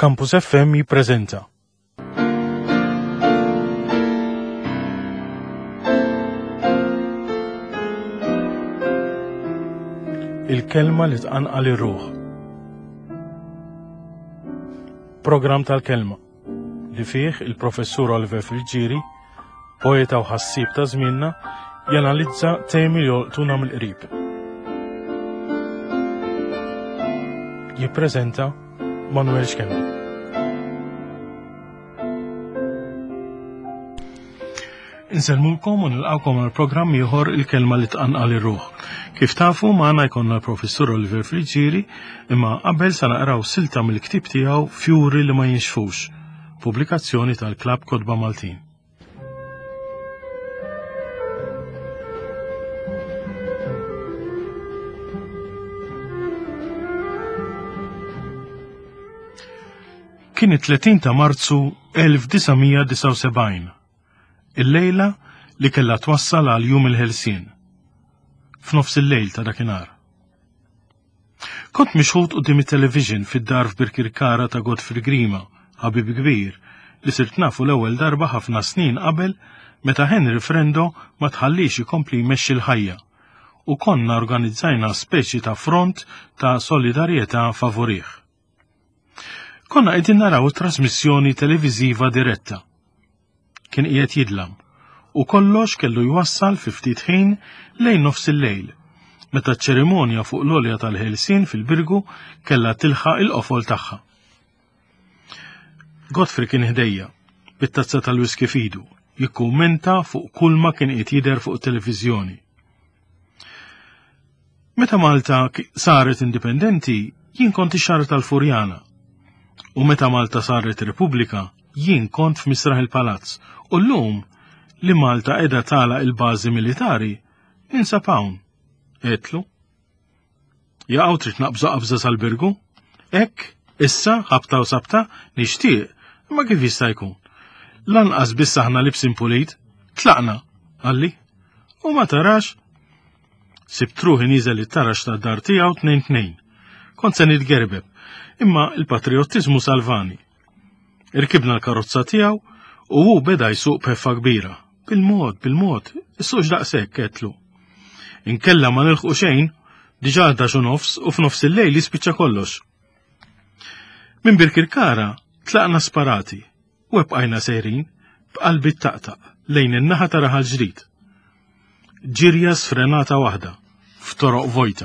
Campus FM jippreżenta. Il-kelma li tqanqal ir-ruħ. Programm tal-kelma li fih il-professur Oliver Friġġieri, poeta u ħassib ta' żmienna, janalizza temi li jolqtuna mill-qrib. Jippreżenta Manuel Xkemmi. Inselmulkom u nilqawkom għal programm ieħor il-kelma li tqanqal ir-ruħ. Kif tafu magħna jkollna l-professur Oliver Friġġieri, imma qabel sa naqraw silta mill-ktieb tiegħu Fjuri li ma jinxfux, pubblikazzjoni tal-Klabb Kotba Maltin. Kien it-30 ta' Marzu 1979. Il-lejla li kellha twassal għal jum il-ħelsien. F'nofs il-lejl ta' dakinhar. Kont mixħud qudiem it-television fid-dar f'Birkirkara ta' Godfrey Grima, ħabib kbir, li sirt nafu l-ewwel darba ħafna snin qabel meta Henry Frendo ma tħallix ikompli jmexxi l-ħajja u konna organizzajna speċi ta' front ta' solidarjetà favorih. Konna qegħdin naraw trasmissjoni televiżiva diretta. Kien qiegħed jidlam u kollox kellu jwassal fi ftit ħin lejn nofs il-lejl, meta ċ-ċerimonja fuq l-olja tal-ħelsien fil-Birgu kellha tilħaq il-qofol tagħha. Godfrey kien ħdejja, bit-tazza tal-wiski f'idu, jikkummenta fuq kull ma kien qiegħed jidher fuq televiżjoni. Meta Malta saret indipendenti, jien kont ix-xahar tal-Furjana. U meta Malta saret Repubblika, jien kont f'Misraħ il-Palazz, u llum li Malta qiegħda tagħlaq il-bażi militari, ninsab hawn. Qedtlu. Jaqgħu trid naqbżu qabża sal-Birgu? Hekk, issa, ħabta u sabta, nixtieq, imma kif jista' jkun? Lanqas biss aħna libsin pulit, tlaqna, għalli, u ma tarax. Sibt ruħi nieżel it-tarax tad-dar tiegħu 2-2. Kont se nitgerbeb, imma il-patriottiżmu salvani. Irkibna l-karozza tiegħu u hu beda jsuq peffa kbira. Bil-mod, issuq daqshekk qedtlu. Inkella ma nilħqu xejn, diġà għadda xi nofs u f'nofs il-lejl jispiċċa kollox. Minn Birkirkara tlaqna sparati u bqajna sejrin b'qalbi taqtaq lejn in-naħa ta' Raħal Ġdid. Ġirja sfrenata waħda f'toroq vojta.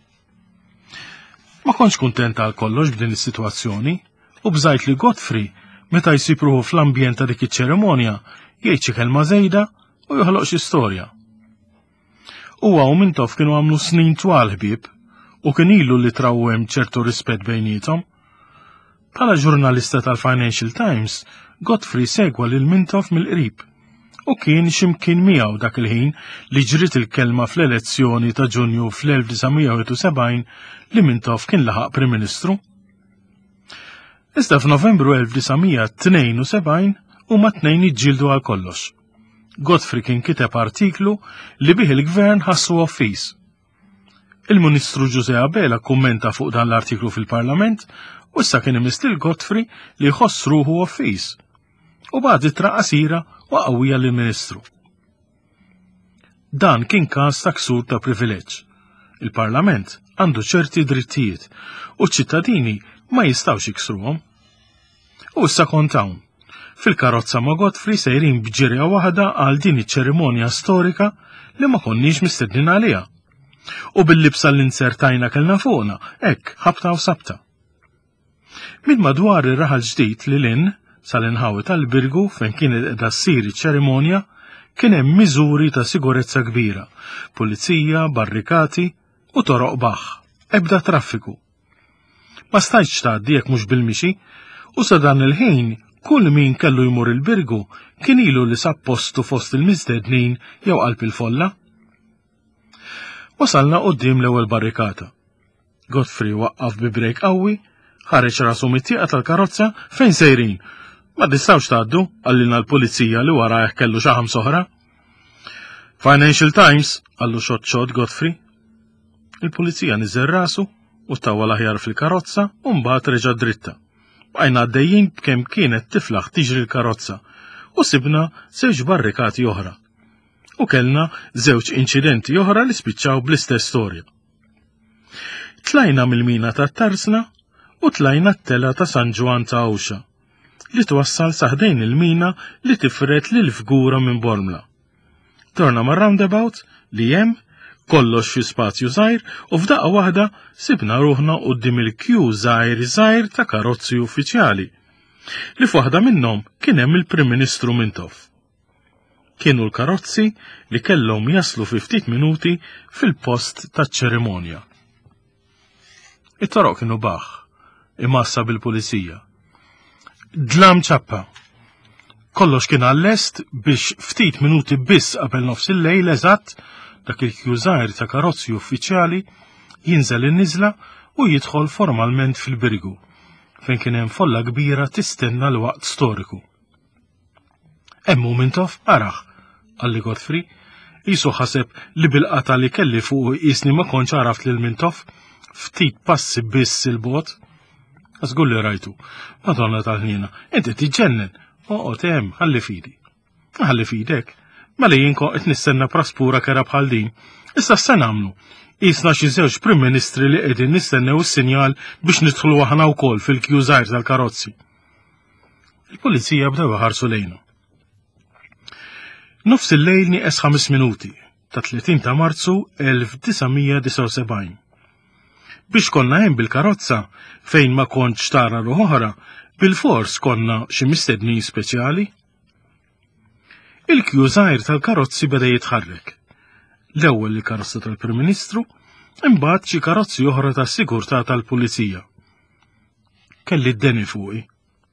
Ma kontx kuntenta għal kollox b'din is-sitwazzjoni u bżajt li Godfrey meta jsib ruħu fl-ambjent ta' dik iċ-ċerimonja jgħid xi kelma żejda u joħloq xi storja. Huwa u Mintoff kienu għamlu snin twal ħbieb u kien ilu li traw hemm ċertu rispett bejniethom. Bħala ġurnalista tal-Financial Times, Godfrey segwa lil Mintoff mill-qrib u kien x'imkien miegħu dak il-ħin li ġriet il-kelma fl-elezzjoni ta' Ġunju fl-1971 li Mintoff kien laħaq Prim Ministru. Iżda f'Novembru 1972 huma tnejn jiġġieldu għal kollox. Godfrey kien kiteb artiklu li bih il-Gvern ħassu offiż. Il-Ministru Giuseppe Abela kummenta fuq dan l-artiklu fil-Parlament u issa kien imiss lil Godfrey li jħoss ruħu offiż. U bagħad ittra qasira u qawwija lill-Ministru. Dan kien każ ta' ksur ta' privileġġ. Il-Parlament għandu ċerti drittijiet u ċ-ċittadini ma jistgħux jiksruhom. U issa kont hawn. Fil-karozza ma' Godfrey sejrin b'ġirja waħda għal din iċ-ċerimonja storika li ma konniex mistednin għaliha. U bil-libsa li nsertajna kellna fuqna, hekk ħabta u sabta. Min madwar ir-Raħal Ġdid li lin sal-inħawi tal-Birgu fejn kienet qiegħda ssir iċ-ċerimonja kien hemm miżuri ta' sigurezza kbira, pulizija, barrikati u toroq baħħ, ebda traffiku. Ma stajtx tgħaddi jekk mhux bil-mixi u sa dan il-ħin kull min kellu jmur il-Birgu kien ilu li sab postu fost il-miżdednin jew qalb il-folla. Wasalna quddiem l-ewwel barrikata. Godfrey waqqaf bi brejk qawwi, ħareġ rasu mit-tieqa tal-karozza fejn sejrin. Ma tistgħux tgħaddu għallina l-pulizija li warajh kellu xi ħam soħra. Financial Times għallu xott Godfrey. Il-pulizija niżel rasu u tawa l-aħjar fil-karozza u mbagħad reġa' dritta. Bqajna għaddejjin b'kemm kienet tiflaħ tiġri l-karozza u sibna żewġ barrikati oħra. U kellna żewġ inċidenti oħra li spiċċaw bl-istess storja. Tlajna mill-mina tat-Tarsna u tlajna t-tela ta' San Ġwan ta' Awxa li twassal saħdejn il-mina li tifret lil fgura minn Bormla. Torna ma' roundabout li hemm kollox fi spazju żgħir u f'daqqa waħda sibna ruħna quddiem il-kju żgħir ta' karozzi uffiċjali li f'waħda minnhom kien hemm il-Prim Ministru Mintoff. Kienu l-karozzi li kellhom jaslu fi ftit minuti fil-post taċ-ċerimonja. It-toroq kienu baħ, imassa bil-pulizija. Dlam ċappa. Kollox kien għall-est biex ftit minuti biss qabel nofs il-lejl eżatt dak il-kju żgħir ta' karozzi uffiċjali jinżel in-niżla u jidħol formalment fil-Birgu, fejn kien hemm folla kbira tistenna l-waqt storiku. Emmu Mintoff araħ, għalli Godfrey, qisu ħaseb li bil-qata li kelli fuq jisni ma kontx għaraft lil Mintoff ftit passi biss il-bot. Għazgull li rajtu, Madonna tal-ħnina, inti tiġġennen, oqgħod hemm, ħalli fidi. Ħalli fidek, ma li jinko qed nistenna praspura kera bħal din, issa se nagħmlu. Qisna xi żewġ Prim Ministri li qegħdin nistennew is-sinjal biex nidħlu aħna wkoll fil-kju żgħir tal-karozzi. Il-pulizija bdew iħarsu lejna. Nofs il-lejl nieqes 5 minuti ta' 30 ta' Marzu 1979. Biex konna hemm bil-karozza fejn ma kontx tara ruħ oħra, bil-fors konna xi mistednin speċjali. Il-kju żgħir tal-karozzi beda jitħarrek. L-ewwel il-karozza tal-Prim Ministru, imbagħad xi karozzi oħra tas-sigurtà tal-Pulizija. Kelli d-deni fuqi.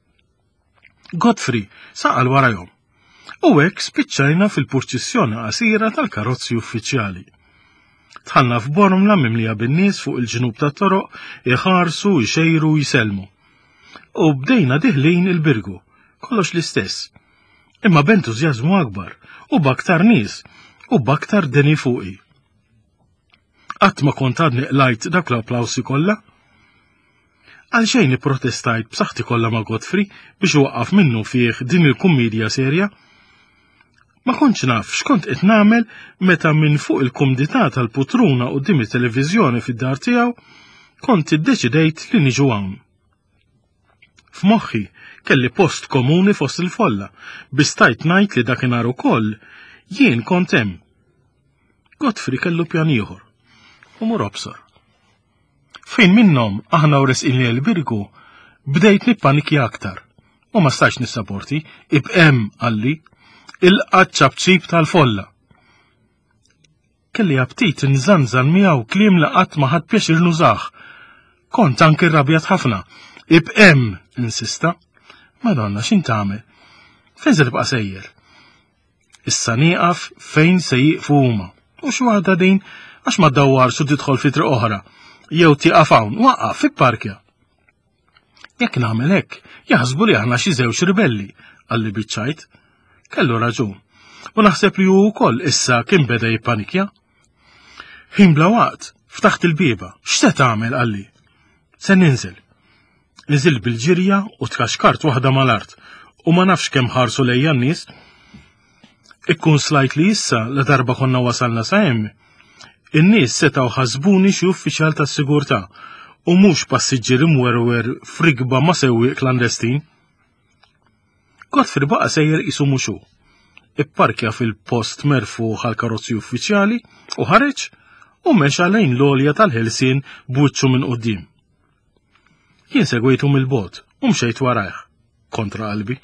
Godfrey saqal warahom. U hekk spiċċajna fil-purċissjoni qasira tal-karozzi uffiċjali. Tħallna f'Bormla mimlija bin-nies fuq il-ġnub tat-toroq iħarsu, jxejru, jiselmu. U bdejna diħlin il-Birgu, kollox l-istess. Imma b'entużjażmu akbar, u b'aktar nies, u b'aktar deni fuqi. Qatt ma kont għadni qlajt dak l-applawsi kollha. Għalxejn ipprotestajt b'saħħti kollha ma' Godfrey biex waqqaf minnu fih din il-kummedja serja. Ma kontx naf x'kont qed nagħmel meta minn fuq il-kumdità tal-putruna quddiem it-televiżjoni fid-dar tiegħu kont iddeċidejt li niġu hawn. F'moħħi kelli post komuni fost il-folla biex stajt ngħid li dakinhar ukoll jien kont hemm. Godfrey kellu pjan ieħor u mur obsor. Fejn minnhom aħna u resqin li l-Birgu bdejt nippanikja aktar u ma stax nissapporti ibqemm għalli il-qaċċa bċib tal-folla. Kelli aptit nżanżan miegħu kliem li qatt ma ħadd pjaċir nużah. Kont anke rrabjat ħafna. Ibqemm, insista. Madonna, x'in tagħmel? Fejn se tibqa' sejjer? Issa nieqaf fejn se jieqfu huma. U x'waħda din għax ma ddawwarx u tidħol fi triq oħra. Jew tieqaf hawn, waqqaf fil-parkja. Jekk nagħmel hekk, jaħsbu li aħna xi żewġ ribelli, għalli biċċajt. Kellu raġun, u naħseb li hu wkoll issa kien beda jippanikja. Ħin bla waqt, ftaħt il-bieba, x'se tagħmel qalli? Se ninżel. Niżil bil-ġirja u tkaxkart waħda mal-art u ma nafx kemm ħarsu lejja n-nies. Ikkun slajt li issa la darba konna wasalna sa hemm. In-nies setgħu ħasbuni xi uffiċjal tas-sigurtà u mhux passiġġier imwerwer frigba ma sewwieq klandestin. Godfrey baqa' sejjer qisu mhux hu. Ipparkja fil-post merfuħ għall-karozzi uffiċjali u ħareġ u mexa lejn l-għolja tal-ħelsien b'wiċċu minn quddiem. Jien segwejtu mill-bogħod u mxejt warajh, kontra qalbi.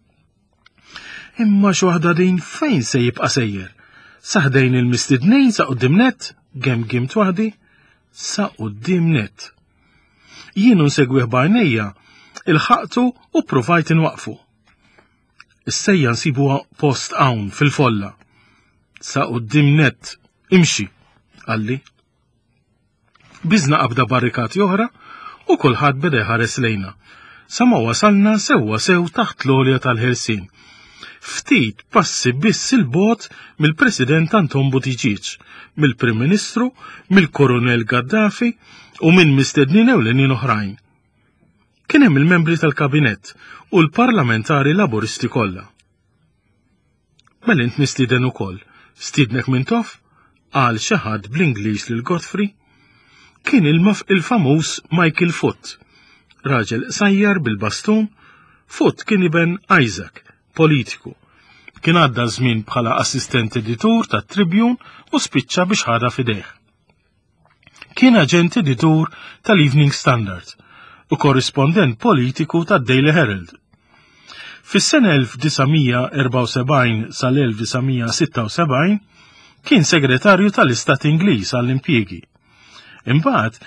Imma x'waħda din fejn se jibqa' sejjer? Saħdejn il-mistidnejn sa quddiem nett, gemgimt waħdi, sa quddiem nett. Jien nsegwih b'għajnejja, ilħaqtu u provajt inwaqfu. Is-sejja nsibuha post hawn fil-folla. Sa quddiem nett, imxi, qalli. Biżna qabda barrikati oħra u kulħadd beda jħares lejna. Sa ma wasalna sewwa sew taħt l-għolja tal-ħelsien. Ftit passi biss il-bogħod mill-President Anton Buttigieg, mill-Prim Ministru, mill-Kolonel Gaddafi u minn mistednin ewlenin oħrajn. Kien hemm il-membri tal-kabinett u l-parlamentari laboristi kollha. Mela int nistieden ukoll, stiednek minn tof? Qal xi ħadd bl-Ingliż lil Godfrey. Kien il-famuż Michael Foot, raġel qsajjar bil-bastun. Foot kien iben Isaac, politiku. Kien għadda żmien bħala assistent editur tat-Tribune u spiċċa biex ħada fidejh. Kien aġent editur tal-Evening Standard u korrispondent politiku tad-Daily Herald. Fis-sena 1974 sal-1976 kien segretarju tal-Istat Ingliż għall-impjiegi. Imbagħad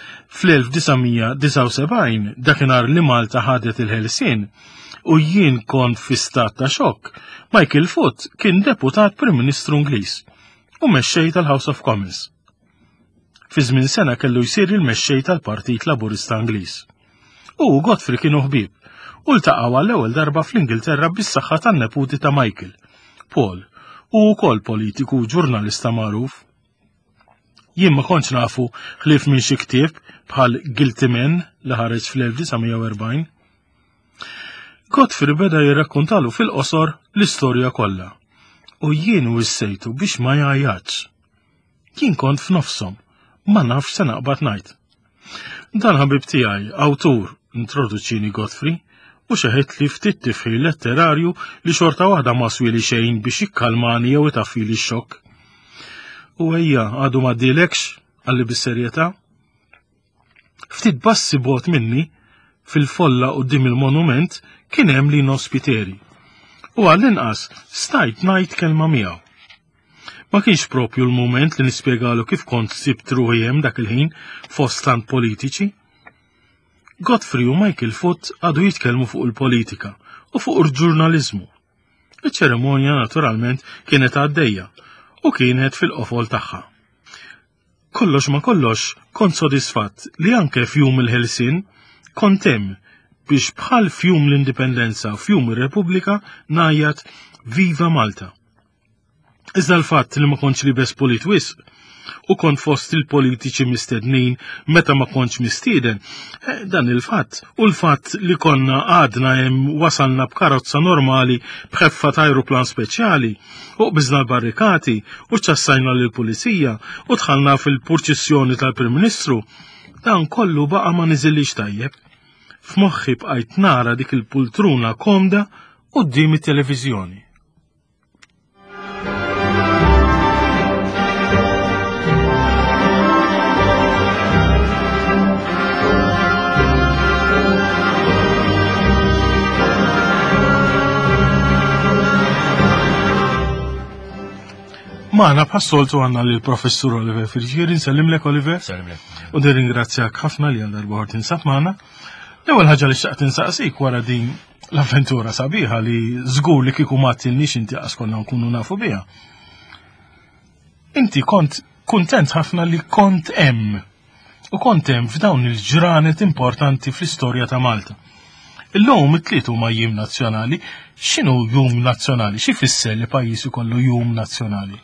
fl-1979 dakinhar li Malta ħadet il-ħelsien u jien kont fi stat ta' xokk, Michael Foot kien deputat Prim Ministru Ingliż u mexxej tal-House of Commons. Fi żmien sena kellu jsir il-mexxej tal-Partit Laburista Ingliż. U Godfrey kienu ħbieb u ltaqgħu għall-ewwel darba fl-Ingilterra bis-saħħa tan-neputi ta' Michael, Paul, u wkoll politiku ġurnalista magħruf. Jien ma kontx nafu ħlief minn xi ktieb bħal Guilty Men li ħareġ fl-1940. Godfrey beda jirrakkuntalu fil-qosor l-istorja kollha u jien wissejtu biex ma jgħajjatx. Jien kont f'nofshom, ma nafx se naqbad ngħid. Dan ħabib tiegħi, awtur, introduċini Godfrey u xeħet li ftit tifħir letterarju li xorta waħda ma swili xejn biex jikkalmani jew itaffili x-xokk. U ejja għadu ma dilekx għalli bis-serjetà. Ftit bassi bot minni fil-folla qudiem il-monument kien hemm li nospiteri. U għall-inqas stajt ngħid kelma miegħu. Ma kienx propju l-mument li nispjegalu kif kont sibt ruħi hemm dak il-ħin fost tant politiċi. Godfrey u Michael Foot għadu jitkellmu fuq il-politika u fuq il-ġurnaliżmu. Iċ-ċerimonja naturalment kienet għaddejja u kienet fil-qofol tagħha. Kollox ma kollox kont sodisfatt li anke f'jum il-ħelsien kont hemm biex bħal f'jum l-Indipendenza u f'jum ir-Repubblika ngħajjat Viva Malta. Iżda l-fatt li ma kontx libes polit wisq u kont fost il-politiċi mistednin meta ma kontx mistieden, dan il-fatt u l-fatt li konna għadna hemm wasalna b'karozza normali b'ħeffa ta' ajruplan speċjali u qbiżna l-barrikati u ċassajna lill-pulizija u dħalna fil-purċissjoni tal-Prim Ministru, dan kollu baqa' ma niżillix tajjeb. F'moħħi bqajt nara dik il-pultruna komda quddiem it-televiżjoni. Maħna bħassoltu għanna li l-professur Oliver Frigieri, nsellimlek Oliver. Nsellimlek. U nirringrazzjak ħafna li għal darba tinsab maħna. L-ewwel ħaġa li xtaqt insaqsik wara din l-avventura sabiħa li żgur li kieku ma tilniex inti konna nkunu nafu biha. Inti kont kuntent ħafna li kont hemm. U kont hemm f'dawn il-ġranet importanti fl-istorja ta' Malta. Illum it-tliet huma jiem nazzjonali. X'inhu jum nazzjonali? Xi fisser li pajjiż ikollu jum nazzjonali?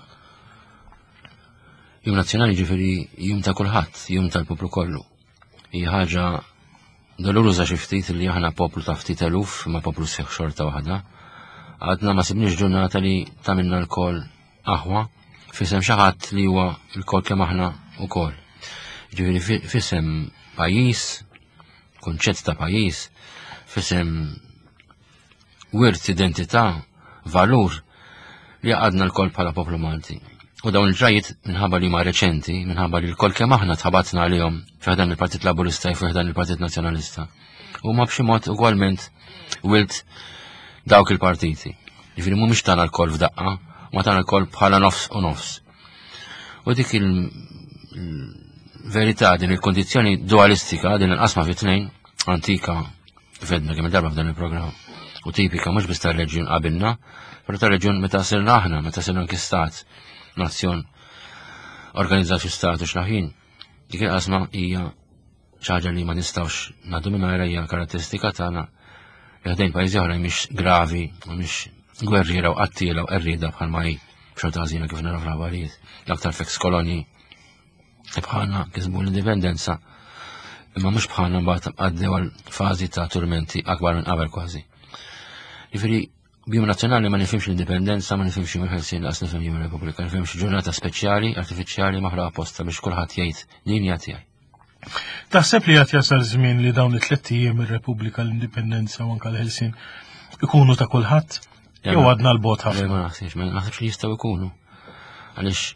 Jum nazzjonali ġifieri jum ta' kulħadd, jum tal-poplu kollu. Hija ħaġa doluruża xi ftit li aħna poplu ta' ftit eluf ma' poplu sieħ xorta waħda. Għadna ma sibniex ġurnata li tagħmilna l-kol aħwa fisem xi ħadd li huwa l-kol kemm aħna wkoll. Ġifieri fisem pajjiż, kunċett ta' pajjiż, fisem wirt identità, valur li għadna l-kol bħala poplu Malti. U dawn il-ġrajiet minħabba li ma reċenti, minħabba li l-kol kemm aħna tħabatna għalihom fiħdan il-Partit Laburista u fiħdan il-Partit Nazzjonalista. U ma b'xi mod ugwalment wilt dawk il-partiti. Ġifieri mhumiex tagħna l-kol f'daqqa, ma tagħna l-kol bħala nofs u nofs. U dik il-verità din il-kondizzjoni dualistika din il-qasma fit-tnejn antika fedna kemm darba f'dan il-programm. U tipika mhux biss tar-reġjun qabilna, però tar-reġjun meta sirna aħna, meta sirna anke stat, nazzjon, organizzat fi statu xlaħin. Dik il-qasma hija ċaġa li ma nistawx nagħdu minnha hija karatteristika tagħna li ħdejn pajjiżi oħra mhix gravi, mhix gwerriera u qattila u qerrieda bħal ma hi xorta ħażina kif naraw l-affarijiet. L-aktar feks kolonji bħalna kisbu l-indipendenza imma mhux bħalna mbagħad għaddew għal fażi ta' turmenti akbar minn qabel kważi. Jiġifieri b'jum nazzjonali ma nifhimx l-indipendenza, ma nifhimx jum il-ħelsien laqas nifhem jum ir-Repubblika, nifhimx ġurnata speċjali, artifiċjali maħluqa apposta biex kulħadd jgħid din hija tiegħi. Taħseb li qed jasal żmien li dawn it-tliet ijiem ir-Repubblika, l-indipendenza u anke l-ħelsien ikunu ta' kulħadd? Jew għadna l-bot ħafna. Ma naħsibx li jistgħu jkunu. Għaliex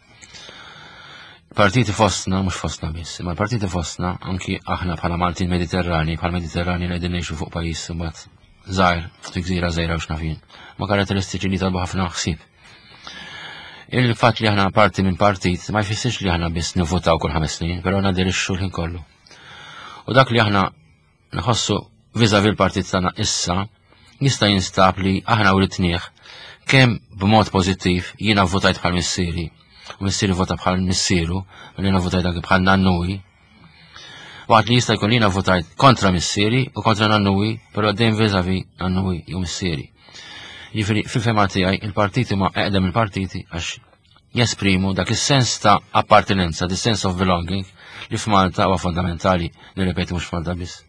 partiti fostna, mhux fostna biss, imma partiti fostna anki aħna bħala Maltin Mediterrani, bħal Mediterrani li qegħdin ngħixu fuq pajjiż imbagħad żgħir, fi gżira żgħira u x'nafin, ma karatteristiċi li talbu ħafna ħsieb. Il-fatt li aħna parti minn partit ma jfissirx li aħna biss nivvotaw kull 5 snin, però nadirixxu l-ħin kollu. U dak li aħna nħossu viżavi l-partit tagħna issa jista' jinstab li aħna uritnieh kemm b'mod pożittiv jiena vvotajt bħal missieri u missieri vota bħal missieru, u jiena votajt anke bħal nannuwi. Waqt li jista' jkun jiena votajt kontra missieri u kontra nannuwi, però dejjem viżavi nannuwi jew missieri. Jiġifieri fil-fema tiegħi il-partiti ma eqdem il-partiti għax jesprimu dak is-sens ta' appartenenza, the sense of belonging li f'Malta huwa fondamentali, nirrepeti mhux f'Malta biss.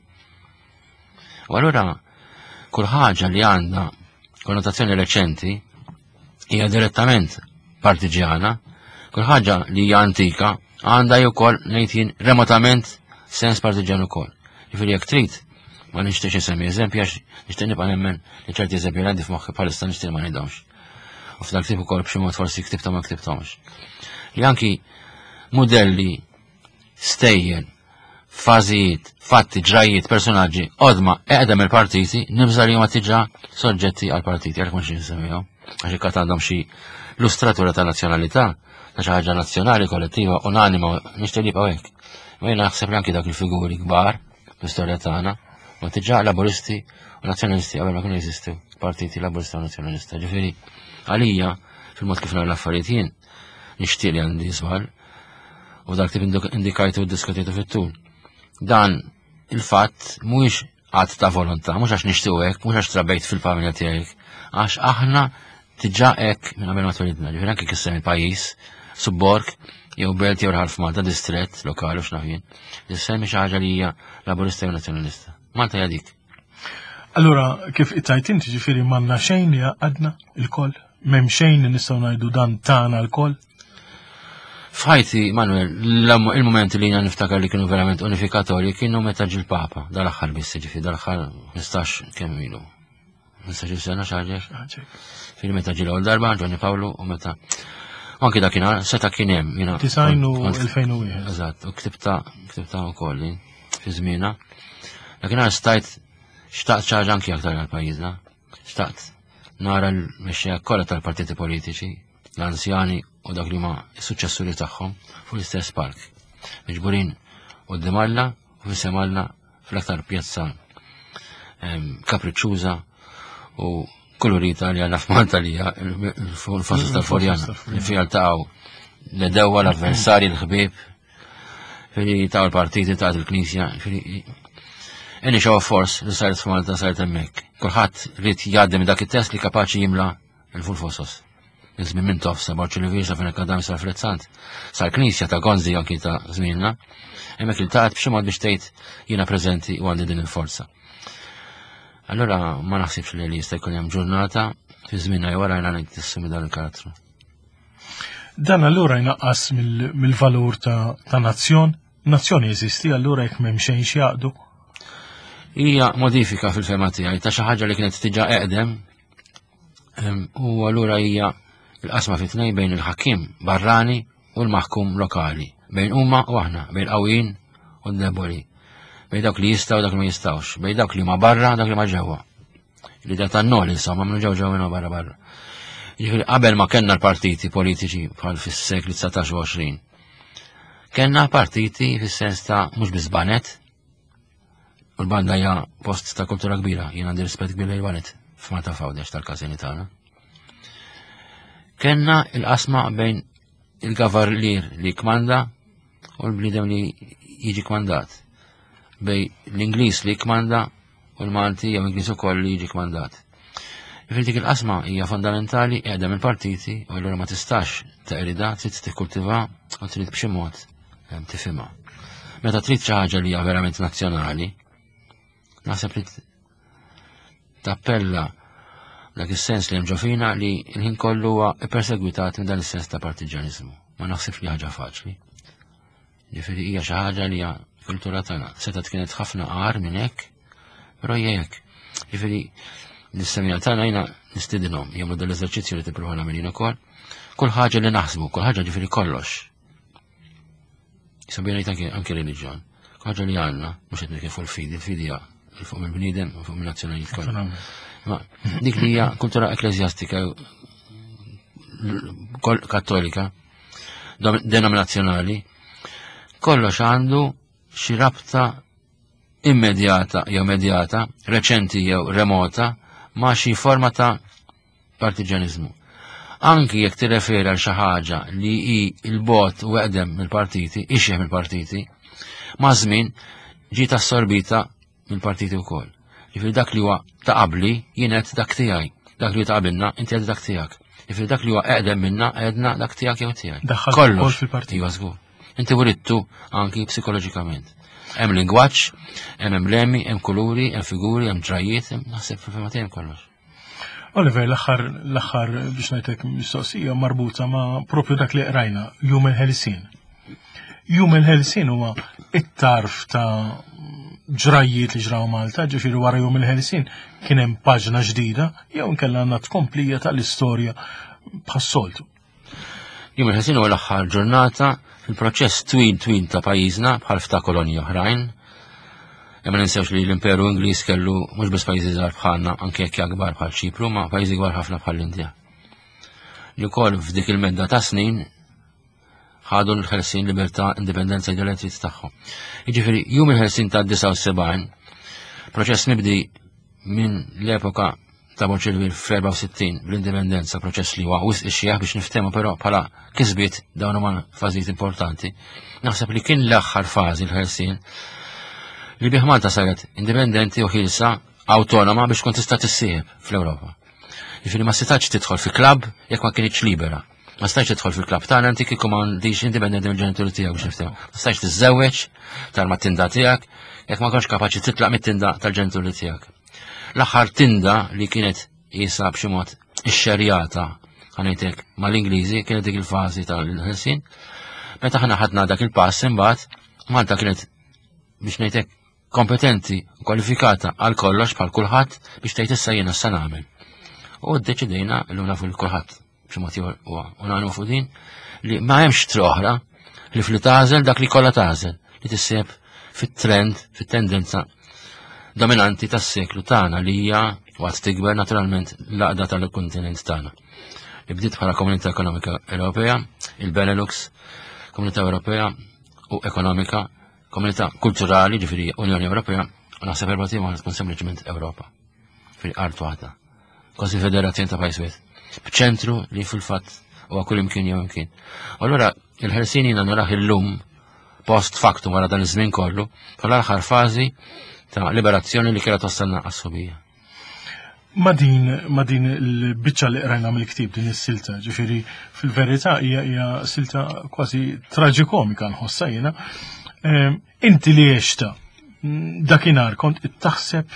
U allura kull ħaġa li għandha konnotazzjoni reċenti hija direttament partiġjana, kull ħaġa li hija antika għandha wkoll ngħid jien remotament sens partiġjan ukoll. Jiġifieri jekk trid ma nixtiex insemmi eżempji għax nixtieq nibqa' nemmen li ċerti eżempji għandi f'moħħi bħalissa nixtieq ma nidhomx. U f'dak tip ukoll b'xi mod forsi ktibta ma ktibthomx. Li anki modelli stejjen, fażijiet, fatti, ġrajiet, personaġġi, qodma eqdem il-partiti nibża li huma tiġà soġġetti għal partiti għalhekk mhux insemmihom. Għax ikkat għandhom xi lustratura ta' nazzjonalità, ta' xi ħaġa nazzjonali, kollettiva, unanima, nixtieq li jibqgħu hekk. Ma jiena naħseb li anki dak il-figuri kbar fl-istorja tagħna ma tiġà laburisti u nazzjonalisti qabel ma kienu jeżistu partiti laburisti u nazzjonalista. Ġifieri għalija fil-mod kif nagħmlu l-affarijiet jien nixtieq li għandi żball u dak tip indikajtu u ddiskutejtu fit-tul. Dan il-fatt mhuwiex qatt ta' volontà, mhux għax nixtiequ hekk, mhux għax trabbejt fil-familja tiegħek, għax aħna tiġà hekk minn qabel ma twelidna. Ġifieri anke kif semmi pajjiż, subborg, jew belt jew ħalf Malta, distrett, lokali u x'nafin. Issemmi xi ħaġa li hija laburista jew nazzjonalista. Malta hija dik. Allura kif ittajt inti ġifieri m'għandna xejn li għadna il-koll? M'hemm xejn li nistgħu ngħidu dan tagħna l-koll? F'ħajti, Manuel, il-momenti li jina niftakar li kienu verament unifikatorji kienu meta ġil papa, dal-axħar biss ġifi, dal-axħar 15 kemm ilu. 15 sena xaġek. Fili meta ġil għol darba, Ġoni Pawlu, u meta. Anki dakinhar seta kien hemm jiena. 2001. Eżatt, u ktibta wkoll fi żmiena. Dakinhar xtaqt xi ħaġa anki aktar għall-pajjiżna. Xtaqt nara l-mexxejja kollha tal-partiti politiċi, l-anzjani u dak li ma s-suċessuri tagħhom fuq l-istess park. Miġburin qudiem Alla u fisem Alla fl-aktar pjazza kapriċċuża u kolorita li għandna f'Malta li hija il-fossa tal-Forjana li fiha ltaqgħu l-edewwa l-avversarji l-ħbieb li taw il-partiti ta' il-Knisja. Any show of force li saret f'Malta saret hemmhekk. Kulħadd rid jgħaddem dak it-test li kapaċi jimla il-fulfosos. Żmien minn tof sa Borċu Livisa fejn akkadam sar Frezzant, sar-Knisja ta' Gonzi anki ta' żmienna, hemmhekk iltaqgħet b'xi mod biex tgħid jiena preżenti u għandi din il-forza. Allura ma naħsibx li jista' jkun hemm ġurnata fi żmienna jew wara ngħid tissumi dan il-karattru. Dan allura jnaqqas mill-valur ta' nazzjon? Nazzjon jeżisti allura jekk m'hemm xejn x'jaqdu? Hija modifika fil-fema tiegħi ta' xi ħaġa li kienet tiġà eqdem u allura hija il-qasma fit-tnejn bejn il-ħakim barrani u l-maħkum lokali, bejn huma u aħna, bejn qawwin u d-deboli, bejn dawk li jistgħu u dak li ma jistgħux, bejn dawk li ma barra dak li ma ġewwa. Li da tan-nol insomma minn ġew minn barra. Jiġifieri qabel ma kellna l-partiti politiċi bħal fis-sekli 19 u 20. Kellna partiti fis-sens ta' mhux biss banet, u l-banda hija post ta' kultura kbira, jien għandi rispett kbir lejn banet f'Malta Fawdex tal-każini tagħna. Kenna il-qasma bejn il-gavarlier li kmanda u l-bnidem li jiġi kmandat. Bej l-Ingliż li kmanda u l-Malti jew Ingliż ukoll li jiġi kmandat. Dik il-qasma hija fondamentali qiegħda mill-partiti u allura ma tistax teqrida trid tikkultiva u trid b'xi mod tifhimha. Meta trid xi ħaġa li hija verament nazzjonali, naħseb li tappella dak is-sens li hemm ġo fina li l-ħin kollu huwa perseguitat minn dan is-sens ta' partiġanizmu. Ma naħsibx li ħaġa faċli. Ġifieri hija xi ħaġa li hija kultura tagħna. Setat kienet ħafna qar minn hekk, però hija hekk. Ġifieri nis-semija tagħna jiena nistidinhom jagħmlu dan l-eżerċizzju li tippruva nagħmel jien ukoll. Kull ħaġa li naħsbu, kull ħaġa ġifieri kollox. Jisabina jgħid anke reliġjon. Kull ħaġa li għandna mhux qed nitkellmu fuq il-fidi, il-fidi hija fuq mill-bniedem u fuq mill-nazzjonalijiet kollha. Ma dik li hija kultura ekklesjastika kattolika denominazzjonali kollox għandu xi rabta immedjata jew medjata, reċenti jew remota ma' xi forma ta' partiġanizmu. Anki jekk tirreferi għal xi ħaġa li hi il-bot u eqdem mill-partiti, ixjeħ mill-partiti, ma' żmien ġiet assorbita mill-partiti wkoll. Ġifieri dak li huwa ta' qabli jien qed dak tiegħi, dak li taqabilna inti qed dak tiegħek. Ġifieri dak li huwa eqdem minna qedna dak tiegħek jew tiegħi. Kollox fil-partit. Iva żgur. Inti wurittu anki psikoloġikament. Hemm lingwaġġ, hemm emblemi, hemm kuluri, hemm figuri, hemm ġrajiet, naħseb fil-fematejn kollox. Oliver, l-aħħar biex ngħidlek mistoqsija marbuta ma' propju dak li qrajna, Jum il-Ħelsien. Jum il-Ħelsien huwa it-tarf ta' ġrajiet li ġraw Malta, ġifieri wara Jum il-Ħelsien kien hemm paġna ġdida jew inkella għandna tkomplija tal-istorja bħas-soltu. Jum il-Ħelsien huwa l-aħħar ġurnata fil-proċess twil ta' pajjiżna bħal f'ta' kolonji oħrajn. Ma ninsewx li l-Imperu Ingliż kellu mhux biss pajjiżi żgħar bħalna anke jekk kbar bħal Ċipru, ma pajjiżi kbar ħafna bħal Indja. Li wkoll f'dik il-medda ta' snin ħadu l-Ħelsien libertà, indipendenza idealetrit tagħhom. Jiġifieri Jum il-Ħelsien ta' 79 proċess mibdi minn l-epoka ta' Boċilvir f'64 bl-indipendenza, proċess li huwa wisq ixjieħ biex niftehmu però bħala kisbiet dawn huma fażijiet importanti. Naħseb li kien l-aħħar fażi l-Ħelsien li bih Malta saret indipendenti u ħilsa awtonoma biex tkun tista' tissieħeb fl-Ewropa. Jiġifieri ma setax tidħol fi klabb jekk ma kienx libera. Ma stax tidħol fil-klabb tagħna inti kieku m'għandix indipendenti mill-ġenituri tiegħek biex niftehmu. Ma stax tiżżewweġ tal-mat-tinda tiegħek jekk ma kontx kapaċi titlaq mit-tinda tal-ġenituri tiegħek. L-aħħar tinda li kienet jisa b'xi mod ix-xerjata ħanejtek mal-Ingliżi kienet dik il-fażi tal-Ħelsien. Meta ħana ħadna dak il-pass imbagħad Malta kienet biex ngħidlek kompetenti u kwalifikata għal kollox bħal kulħadd biex tgħid issa jiena issa nagħmel. U ddeċidejna llum nafu l kulħadd b'xi mod huwa u nagħmlu fuq din li ma hemmx tri oħra li fli tażel dak li kollha tażel li tisseb fit-trend, fit-tendenza dominanti tas-seklu tagħna li hija waqt tikber naturalment l-għaqda tal-kontinent tagħna. Ibdiet bħala Komunità Ekonomika Ewropea, il-Benelux, Komunità Ewropea u Ekonomika, Komunità Kulturali, ġifieri Unjoni Ewropea, u naħseb erba' tiegħu tkun sempliċement Ewropa. Fil-qart waħda. Kważi federazzjoni ta' pajjiż wieħed. B'ċentru li fil-fatt huwa kull imkien jew imkien. Allura il-Ħelsien jiena naraħ illum post factum wara dan iż-żmien kollu bħala l-aħħar fażi ta' liberazzjoni li kienet tossalna għas-subija. Ma din il-biċċa li qrajna mill-ktieb din is-silta, ġifieri fil-verità hija silta kważi traġikomika nħossha jiena. Inti li għexta dakinhar kont taħseb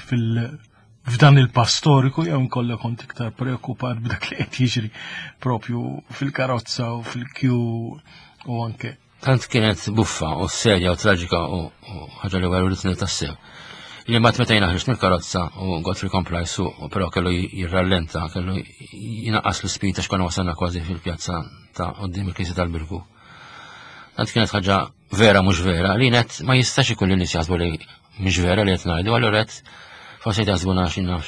f'dan il-pass storiku jew inkollha kont iktar preokkupat b'dak li qed jiġri propju fil-karozza u fil-kju u anke. Tant kienet buffa u serja u traġika u ħaġa li wara ritni tassew. Li mat meta jinaħriġ mill-karozza u Godfrey kompla jsuq, u però kellu jirrallenta, kellu jinaqqas l-spita x'konna wasalna kważi fil-pjazza ta' qudiem il-Knisja tal-Birgu. Tant kienet ħaġa vera mhux vera, li net ma jistax ikun li nies jaħsbu li mhux vera li qed ngħidu, allura qed forsi jaħsbuna xi naf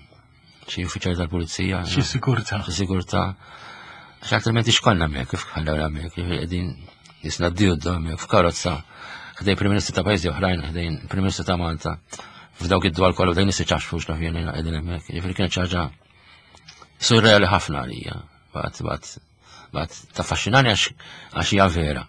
xi uffiċjali tal-pulizija. Xi sigurtà. Xi sigurtà. X'altrimenti x'konna hemmhekk kif ħallew hemmhekk, qegħdin jisna d-dijuddu hemmhekk f'karozza. Ħdej Prim-Ministru ta' pajjiżi oħrajn, ħdejn Prim-Ministru ta' Malta, f'dawk id-dwar kollu dejn isiċaxfux naf jien qegħdin hemmhekk. Jiġifieri kienet xi ħaġa surreali ħafna għalija. Bad taffaxxinani għax hija vera.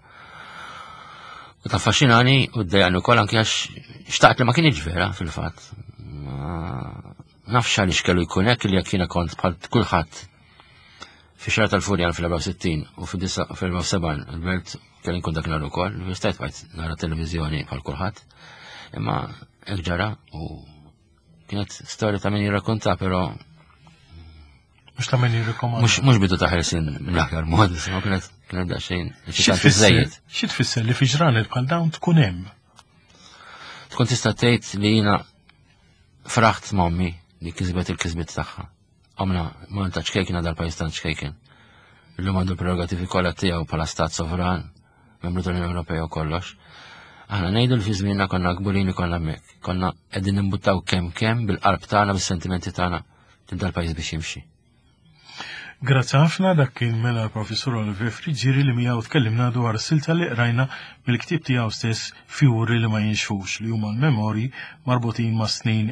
U taffaxxinani u ddejjaqni wkoll anke għax xtaqt li ma kienx vera fil-fatt. Nafx għaliex kellu jkun hekk li jekk jiena kont bħal kulħadd fi xar tal-Furjan fil-64 u fil-74 il-Belt kelli nkun dak nar ukoll, stajt bħajt nara televiżjoni bħal kulħadd. Imma hekk ġara u kienet storja ta' min jirrakkonta, però Mux ta' min jirrikomanda. mhux bidu ta' ħelsin minn aħjar mod, ma kienet daqsxejn żejjed. Xi tfisser li fi ġranet bħal dawn tkun hemm? Tkun tista' tgħid li jiena fraħt mommi li kisbet il-kisbit tagħha. Għamna Malta ċkejkina dal-pajjiż tan ċkejkin. Illum għandu prerogativi kollha tiegħu bħala stat sovran, membru tal-Unjoni Ewropea u kollox. Aħna ngħidu li fi żmienna konna kburin li konna hemmhekk. Konna qegħdin nimbuttaw kemm bil-qalb tagħna bis-sentimenti tagħna lil dal-pajjiż biex jimxi. Grazzi ħafna dak kien mela l-Professur Olivier Friġġieri li miegħu tkellimna dwar is-silta li qrajna mill-ktieb tiegħu stess Fjuri li ma jinxfux li huma l-memorji marbutin ma' snin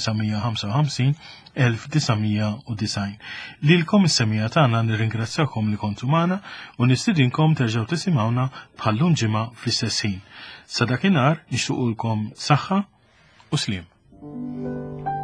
1955-1990. Lilkom is-semija tagħna nirringrazzjakom li kontu magħna u nistidinkom terġgħu tisimgħuna bħallum ġimgħa fl-istess ħin. Sa dakinhar nixtiequlkom saħħa u sliem.